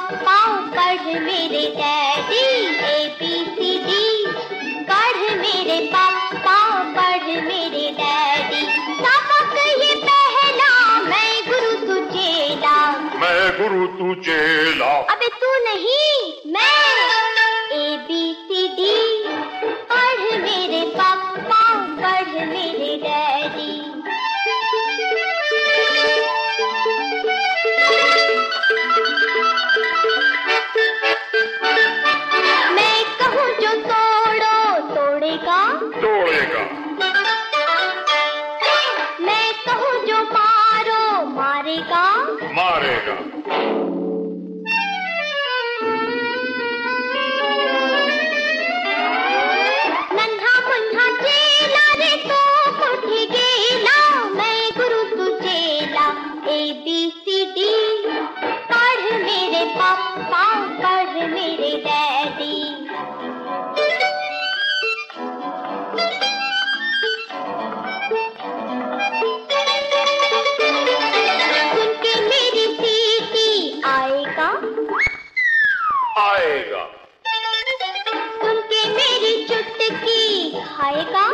पापा पढ़ मेरे डैडी, ABCD पढ़ मेरे पापा पढ़ मेरे डैडी। सबक ये पहला, मैं गुरु तू चेला। मैं गुरु तू चेला। अबे तू नहीं, मैं। ABCD पढ़ मेरे पापा पढ़ मेरे डैडी। मैं कहूँ जो तोड़ो तोड़ेगा, तोड़ेगा। मैं कहूँ जो मारो मारेगा, मारेगा। नन्हा मुन्हा चेला रे तो उठी गेला, मैं गुरु तू चेला। ABCD पढ़ मेरे पापा पढ़ मेरे डैडी। सुन के मेरी सीटी आएगा, आएगा। सुन के मेरी चुटकी खाएगा।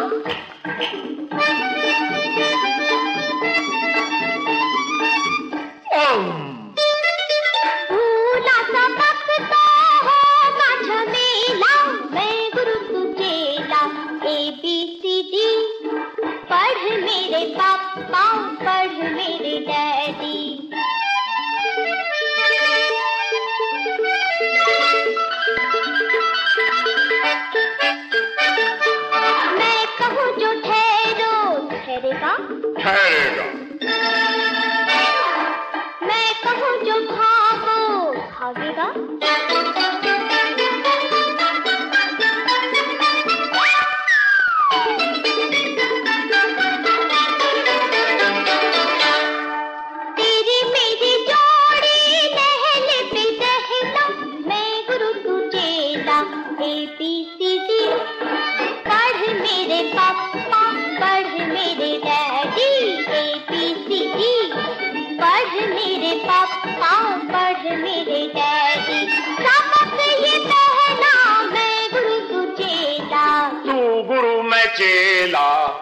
भूला सबक तो होगा झमेला, मैं गुरु तू चेला। ABCD पढ़ मेरे पापा पढ़ मेरे डैडी। मैं कहूँ जो ठहरो ठहरेगा, ठहरेगा। मैं कहूँ जो भागो भागेगा। तेरी मेरी जोड़ी लहले पे दहला, मैं गुरु तू चेला। ABCD पढ़ मेरे पापा पढ़ मेरे डैडी। ABCD पढ़ मेरे पापा पढ़ मेरे डैडी। सबक ये पहला, मैं गुरु तू चेला। तू गुरु मैं चेला।